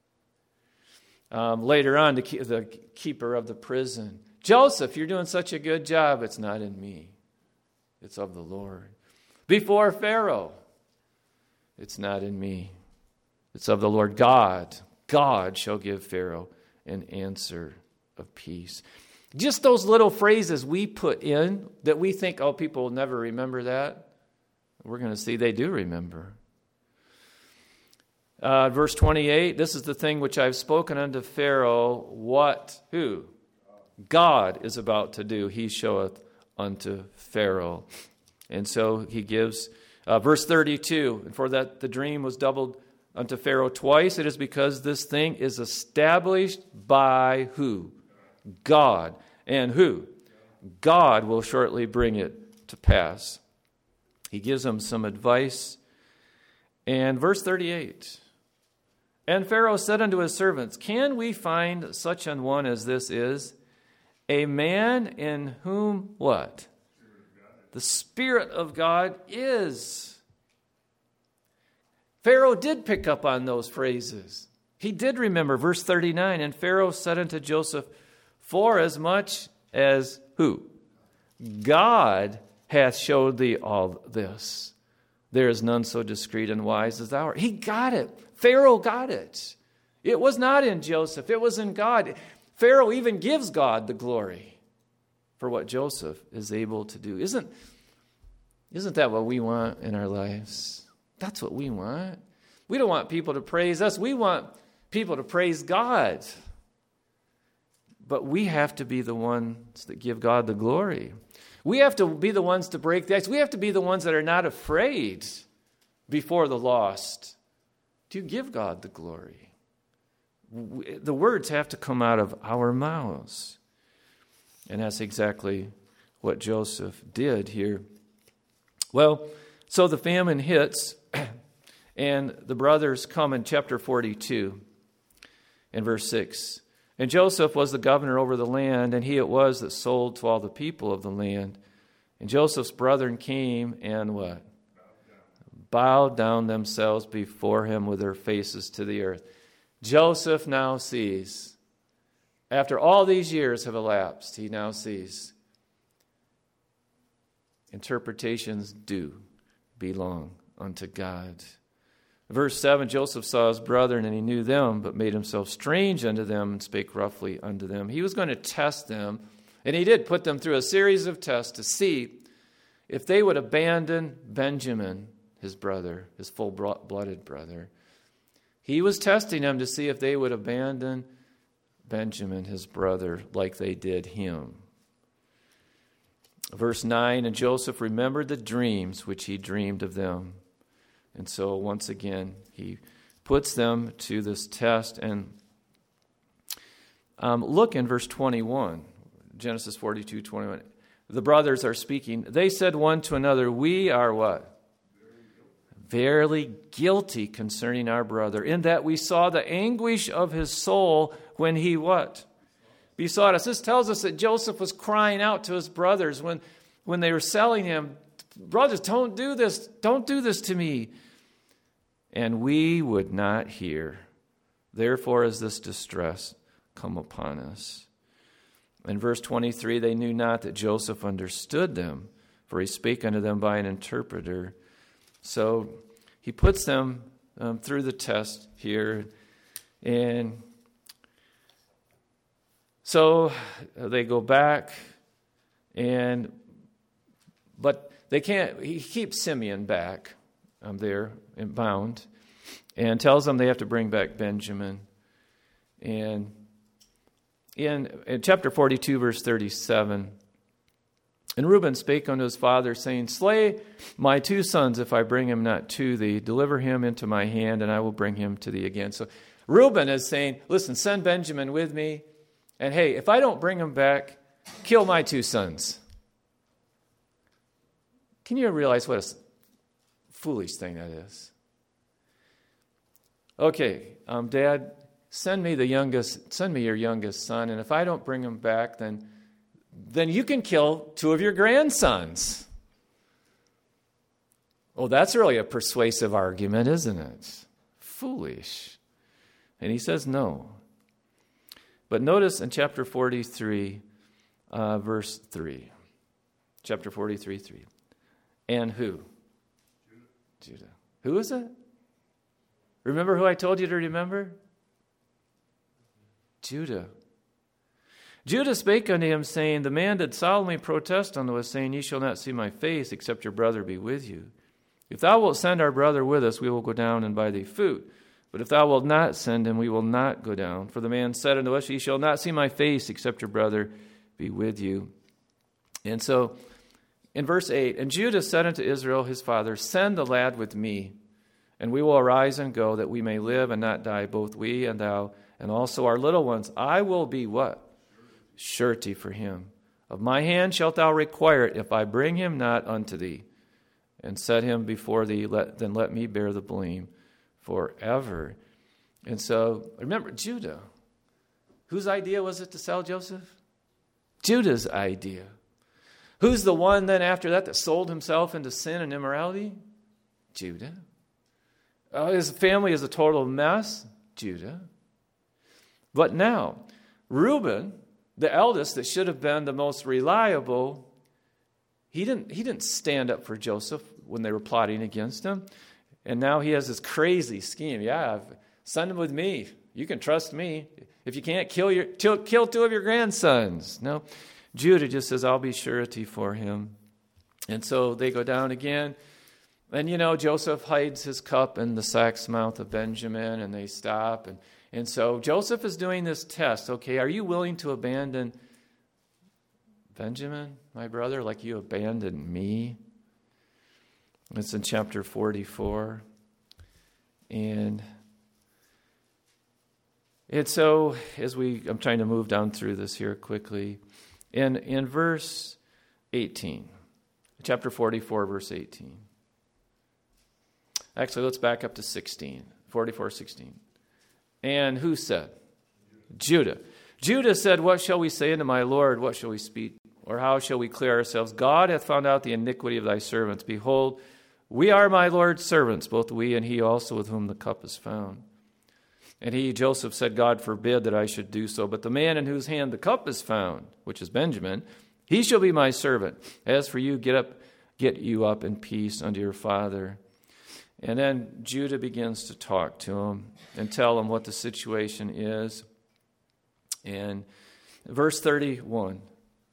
Um, later on, the, keep, the keeper of the prison. Joseph, you're doing such a good job. It's not in me. It's of the Lord. Before Pharaoh, it's not in me. It's of the Lord God. God shall give Pharaoh an answer of peace. Just those little phrases we put in that we think, oh, people will never remember that. We're going to see they do remember. Uh, verse twenty-eight, this is the thing which I've spoken unto Pharaoh. What? Who? God is about to do. He showeth unto Pharaoh. And so he gives, uh, verse thirty-two, and for that the dream was doubled unto Pharaoh twice. It is because this thing is established by who? God. And who? God will shortly bring it to pass. He gives them some advice. And verse thirty-eight. And Pharaoh said unto his servants, can we find such an one as this is? A man in whom what? The Spirit of God is. Pharaoh did pick up on those phrases. He did remember. Verse thirty-nine. And Pharaoh said unto Joseph, for as much as who? God hath showed thee all this. There is none so discreet and wise as thou art. He got it. Pharaoh got it. It was not in Joseph. It was in God. Pharaoh even gives God the glory for what Joseph is able to do. Isn't, isn't that what we want in our lives? That's what we want. We don't want people to praise us. We want people to praise God. But we have to be the ones that give God the glory. We have to be the ones to break the ice. We have to be the ones that are not afraid before the lost to give God the glory. The words have to come out of our mouths. And that's exactly what Joseph did here. Well, so the famine hits, and the brothers come in chapter forty-two, in verse six. And Joseph was the governor over the land, and he it was that sold to all the people of the land. And Joseph's brethren came and what? Bowed down themselves before him with their faces to the earth. Joseph now sees, after all these years have elapsed, he now sees interpretations do belong unto God. Verse seven, Joseph saw his brethren, and he knew them, but made himself strange unto them, and spake roughly unto them. He was going to test them, and he did put them through a series of tests to see if they would abandon Benjamin, his brother, his full-blooded brother. He was testing them to see if they would abandon Benjamin, his brother, like they did him. Verse nine, and Joseph remembered the dreams which he dreamed of them. And so once again, he puts them to this test. And um, look in verse twenty-one, Genesis forty-two, twenty-one. The brothers are speaking. They said one to another, we are what? Verily guilty concerning our brother, in that we saw the anguish of his soul when he what? Besought us. This tells us that Joseph was crying out to his brothers when, when they were selling him, brothers, don't do this. Don't do this to me. And we would not hear. Therefore is this distress come upon us. In verse twenty-three, they knew not that Joseph understood them, for he spake unto them by an interpreter. So he puts them um, through the test here. And so they go back, and but they can't, he keeps Simeon back um, there and bound, and tells them they have to bring back Benjamin. And in, in chapter forty-two, verse thirty-seven, and Reuben spake unto his father, saying, slay my two sons if I bring him not to thee. Deliver him into my hand, and I will bring him to thee again. So Reuben is saying, listen, send Benjamin with me. And hey, if I don't bring him back, kill my two sons. Can you realize what a foolish thing that is? Okay, um, Dad, send me the youngest, send me your youngest son, and if I don't bring him back, then then you can kill two of your grandsons. Oh, that's really a persuasive argument, isn't it? Foolish. And he says no. But notice in chapter forty-three, uh, verse three. Chapter forty-three, three. And who? Judah. Judah. Who is it? Remember who I told you to remember? Judah. Judah spake unto him, saying, the man did solemnly protest unto us, saying, ye shall not see my face, except your brother be with you. If thou wilt send our brother with us, we will go down and buy thee food. But if thou wilt not send him, we will not go down. For the man said unto us, ye shall not see my face, except your brother be with you. And so, in verse eight, and Judah said unto Israel his father, send the lad with me, and we will arise and go, that we may live and not die, both we and thou, and also our little ones. I will be what? Surety for him. Of my hand shalt thou require it, if I bring him not unto thee, and set him before thee, let, then let me bear the blame forever. And so, remember, Judah. Whose idea was it to sell Joseph? Judah's idea. Who's the one then after that that sold himself into sin and immorality? Judah. Uh, his family is a total mess? Judah. But now, Reuben, the eldest that should have been the most reliable, he didn't, he didn't stand up for Joseph when they were plotting against him. And now he has this crazy scheme. Yeah, send him with me. You can trust me. If you can't, kill your kill, kill two of your grandsons. No, Judah just says, I'll be surety for him. And so they go down again. And, you know, Joseph hides his cup in the sack's mouth of Benjamin, and they stop. And, and so Joseph is doing this test. Okay, are you willing to abandon Benjamin, my brother, like you abandoned me? It's in chapter forty-four. And and so, as we, I'm trying to move down through this here quickly. In, in verse eighteen, chapter forty-four, verse eighteen. Actually, let's back up to sixteen, forty-four, sixteen. And who said? Judah. Judah said, what shall we say unto my Lord? What shall we speak? Or how shall we clear ourselves? God hath found out the iniquity of thy servants. Behold, we are my Lord's servants, both we and he also with whom the cup is found. And he, Joseph, said, God forbid that I should do so. But the man in whose hand the cup is found, which is Benjamin, he shall be my servant. As for you, get up, get you up in peace unto your father. And then Judah begins to talk to him and tell him what the situation is. And verse thirty-one.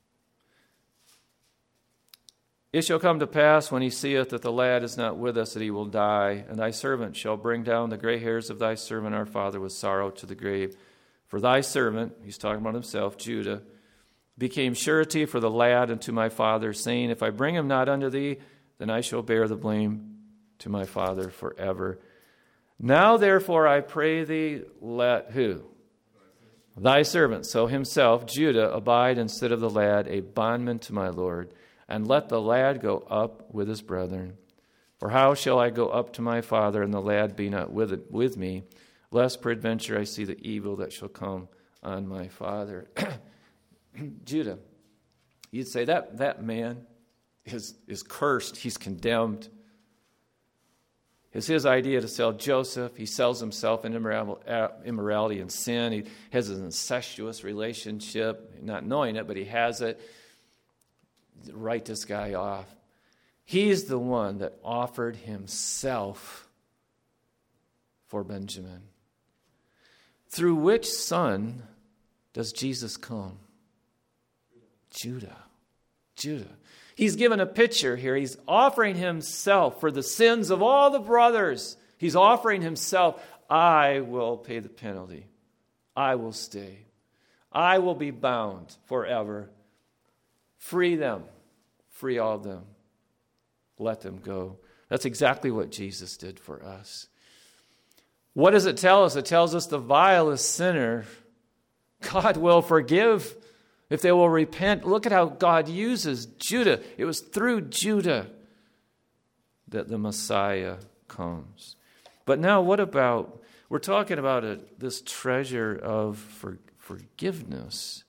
It shall come to pass when he seeth that the lad is not with us that he will die, and thy servant shall bring down the gray hairs of thy servant our father with sorrow to the grave. For thy servant, he's talking about himself, Judah, became surety for the lad unto my father, saying, if I bring him not unto thee, then I shall bear the blame to my father forever. Now therefore I pray thee, let who? Thy servant, so himself, Judah, abide instead of the lad, a bondman to my Lord. And let the lad go up with his brethren. For how shall I go up to my father, and the lad be not with it, with me, lest peradventure I see the evil that shall come on my father? Judah, you'd say that that man is, is cursed. He's condemned. It's his idea to sell Joseph. He sells himself in immorality and sin. He has an incestuous relationship, not knowing it, but he has it. Write this guy off. He's the one that offered himself for Benjamin. Through which son does Jesus come? Judah. Judah. He's given a picture here. He's offering himself for the sins of all the brothers. He's offering himself. I will pay the penalty. I will stay. I will be bound forever. Free them. Free all of them. Let them go. That's exactly what Jesus did for us. What does it tell us? It tells us the vilest sinner, God will forgive if they will repent. Look at how God uses Judah. It was through Judah that the Messiah comes. But now what about, we're talking about a, this treasure of for, forgiveness.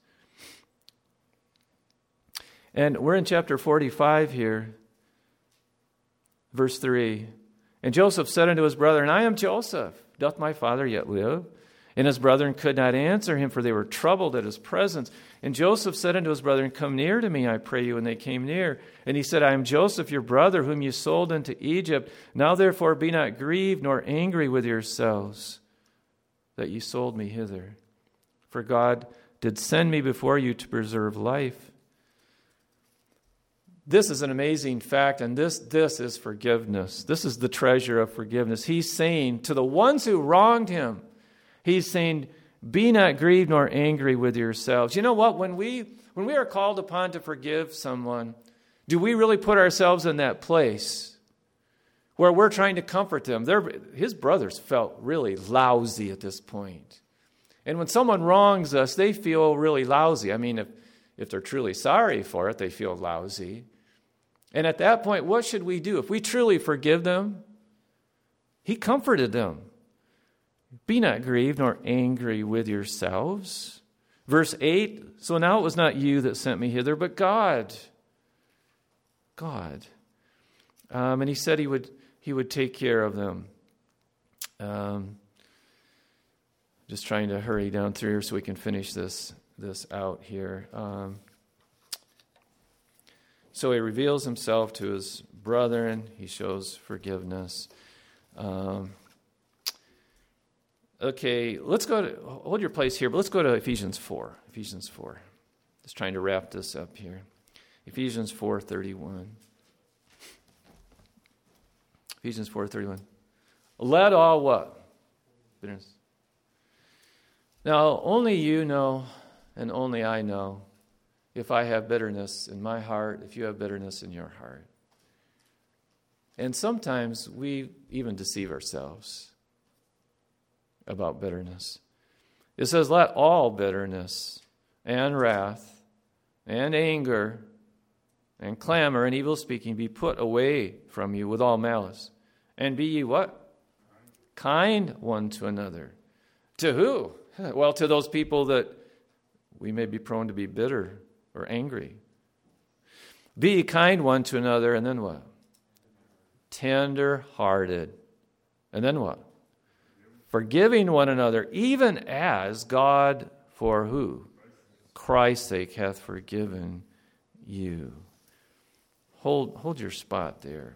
And we're in chapter forty-five here, verse three. And Joseph said unto his brethren, I am Joseph. Doth my father yet live? And his brethren could not answer him, for they were troubled at his presence. And Joseph said unto his brethren, come near to me, I pray you. And they came near. And he said, I am Joseph, your brother, whom you sold into Egypt. Now therefore be not grieved nor angry with yourselves, that ye sold me hither. For God did send me before you to preserve life. This is an amazing fact, and this, this is forgiveness. This is the treasure of forgiveness. He's saying to the ones who wronged him, he's saying, be not grieved nor angry with yourselves. You know what? When we when we are called upon to forgive someone, do we really put ourselves in that place where we're trying to comfort them? They're, his brothers felt really lousy at this point. And when someone wrongs us, they feel really lousy. I mean, if, if they're truly sorry for it, they feel lousy. And at that point, what should we do? If we truly forgive them, he comforted them. Be not grieved nor angry with yourselves. Verse eight, so now it was not you that sent me hither, but God. God. Um, and he said he would he would take care of them. Um, just trying to hurry down through here so we can finish this, this out here. Um, so he reveals himself to his brethren. He shows forgiveness. Um Okay, let's go to, hold your place here, but let's go to Ephesians four. Ephesians four. Just trying to wrap this up here. Ephesians four thirty-one. Ephesians four thirty-one. Let all what? Bitterness. Now, only you know, and only I know, if I have bitterness in my heart, if you have bitterness in your heart. And sometimes we even deceive ourselves about bitterness. It says, let all bitterness and wrath and anger and clamor and evil speaking be put away from you with all malice. And be ye what? Kind one to another. To who? Well, to those people that we may be prone to be bitter or angry. Be ye kind one to another, and then what? Tender-hearted. And then what? Forgiving one another, even as God, for who? Christ's sake hath forgiven you. Hold, hold your spot there.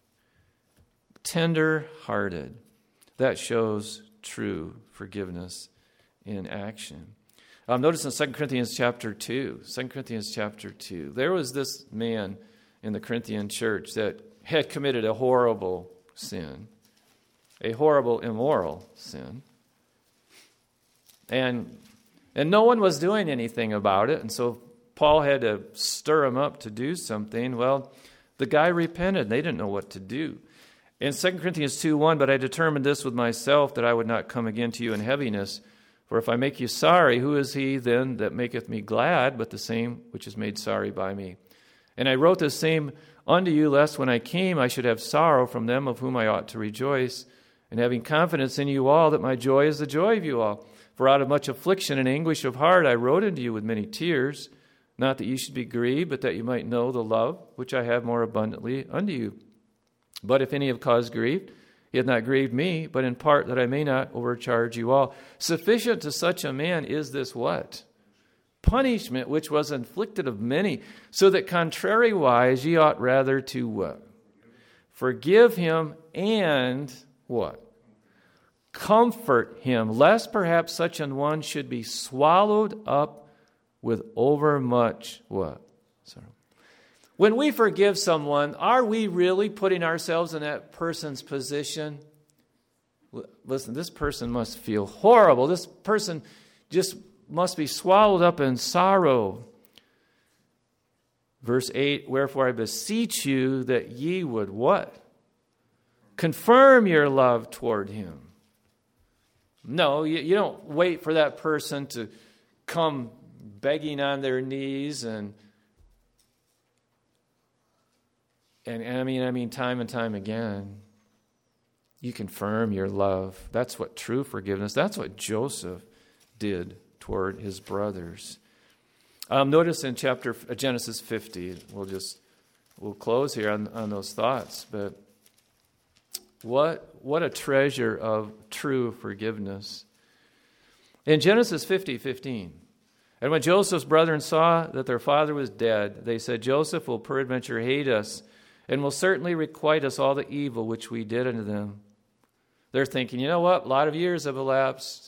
Tender-hearted. That shows true forgiveness in action. Um, notice in Second Corinthians chapter two, Second Corinthians chapter two, there was this man in the Corinthian church that had committed a horrible sin, a horrible immoral sin. And, and no one was doing anything about it, and so Paul had to stir him up to do something. Well, the guy repented. They didn't know what to do. In Second Corinthians two one, but I determined this with myself, that I would not come again to you in heaviness. For if I make you sorry, who is he then that maketh me glad, but the same which is made sorry by me? And I wrote the same unto you, lest when I came I should have sorrow from them of whom I ought to rejoice, and having confidence in you all, that my joy is the joy of you all. For out of much affliction and anguish of heart I wrote unto you with many tears, not that you should be grieved, but that you might know the love which I have more abundantly unto you. But if any have caused grief, he hath not grieved me, but in part that I may not overcharge you all. Sufficient to such a man is this what? Punishment which was inflicted of many, so that contrariwise ye ought rather to what? Forgive him and what? Comfort him, lest perhaps such an one should be swallowed up with overmuch what? Sorry. When we forgive someone, are we really putting ourselves in that person's position? Listen, this person must feel horrible. This person just must be swallowed up in sorrow. Verse eight, wherefore I beseech you that ye would what? Confirm your love toward him. No, you, you don't wait for that person to come begging on their knees and And, and I mean, I mean, time and time again, you confirm your love. That's what true forgiveness. That's what Joseph did toward his brothers. Um, notice in chapter uh, Genesis fifty. We'll just we'll close here on, on those thoughts. But what what a treasure of true forgiveness. In Genesis fifty fifteen. And when Joseph's brethren saw that their father was dead, they said, Joseph will peradventure hate us, and will certainly requite us all the evil which we did unto them. They're thinking, you know what? A lot of years have elapsed.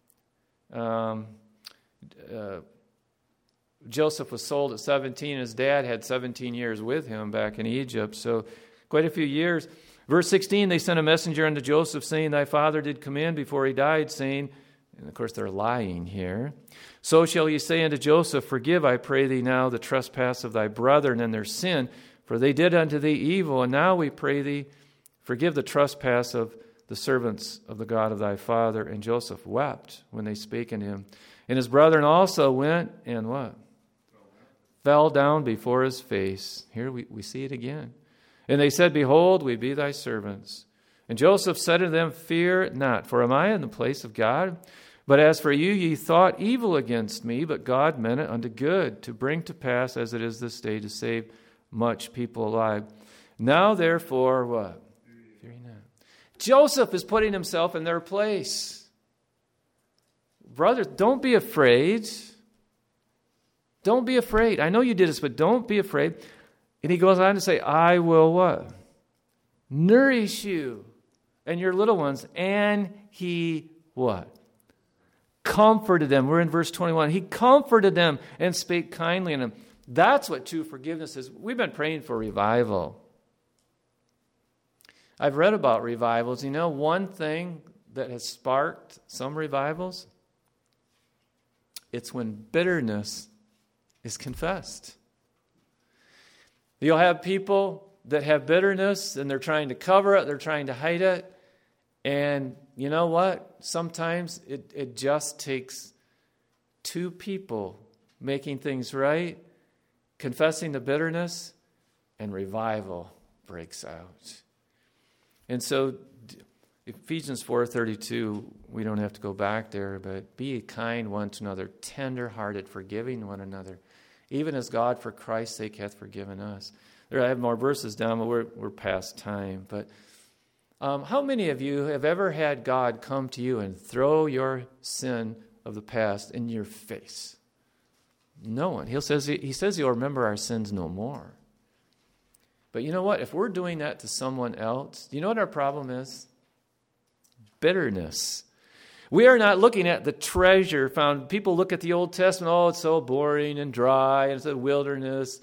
Um, uh, Joseph was sold at seventeen. His dad had seventeen years with him back in Egypt. So quite a few years. Verse sixteen, they sent a messenger unto Joseph, saying, thy father did come in before he died, saying, and of course they're lying here, so shall ye say unto Joseph, forgive, I pray thee now, the trespass of thy brethren and their sin, for they did unto thee evil, and now we pray thee, forgive the trespass of the servants of the God of thy father. And Joseph wept when they spake unto him. And his brethren also went and what? Fell down before his face. Here we, we see it again. And they said, behold, we be thy servants. And Joseph said unto them, fear not, for am I in the place of God? But as for you, ye thought evil against me, but God meant it unto good, to bring to pass as it is this day, to save much people alive. Now therefore, what? Fear ye not. Joseph is putting himself in their place. Brothers, don't be afraid. Don't be afraid. I know you did this, but don't be afraid. And he goes on to say, I will what? Nourish you and your little ones. And he what? Comforted them. We're in verse twenty-one. He comforted them and spake kindly unto them. That's what true forgiveness is. We've been praying for revival. I've read about revivals. You know, one thing that has sparked some revivals, it's when bitterness is confessed. You'll have people that have bitterness and they're trying to cover it, they're trying to hide it. And you know what? Sometimes it, it just takes two people making things right, confessing the bitterness, and revival breaks out. And so Ephesians four thirty-two, we don't have to go back there, but be kind one to another, tender-hearted, forgiving one another, even as God for Christ's sake hath forgiven us. There, I have more verses down, but we're, we're past time. But um, how many of you have ever had God come to you and throw your sin of the past in your face? No one. He says, he says he'll remember our sins no more. But you know what? If we're doing that to someone else, do you know what our problem is? Bitterness. We are not looking at the treasure found. People look at the Old Testament, oh, it's so boring and dry, and it's a wilderness.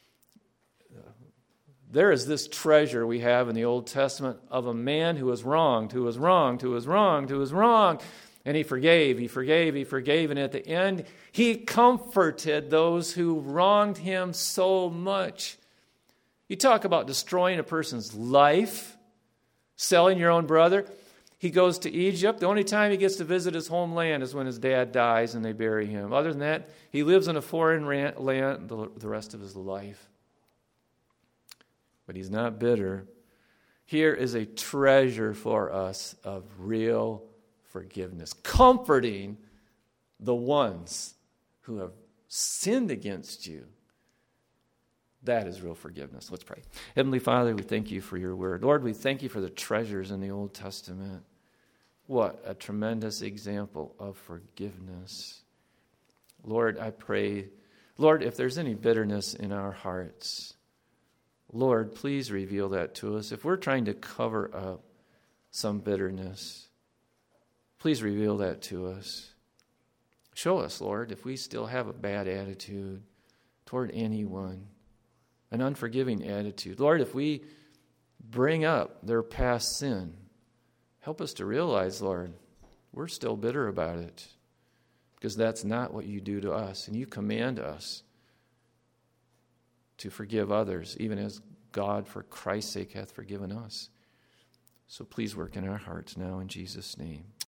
There is this treasure we have in the Old Testament of a man who was wronged, who was wronged, who was wronged, who was wronged. And he forgave, he forgave, he forgave. And at the end, he comforted those who wronged him so much. You talk about destroying a person's life, selling your own brother. He goes to Egypt. The only time he gets to visit his homeland is when his dad dies and they bury him. Other than that, he lives in a foreign land the rest of his life. But he's not bitter. Here is a treasure for us of real forgiveness, comforting the ones who have sinned against you. That is real forgiveness. Let's pray. Heavenly Father, we thank you for your word. Lord, we thank you for the treasures in the Old Testament. What a tremendous example of forgiveness. Lord, I pray, Lord, if there's any bitterness in our hearts, Lord, please reveal that to us. If we're trying to cover up some bitterness, please reveal that to us. Show us, Lord, if we still have a bad attitude toward anyone, an unforgiving attitude. Lord, if we bring up their past sin, help us to realize, Lord, we're still bitter about it because that's not what you do to us. And you command us to forgive others, even as God, for Christ's sake, hath forgiven us. So please work in our hearts now in Jesus' name.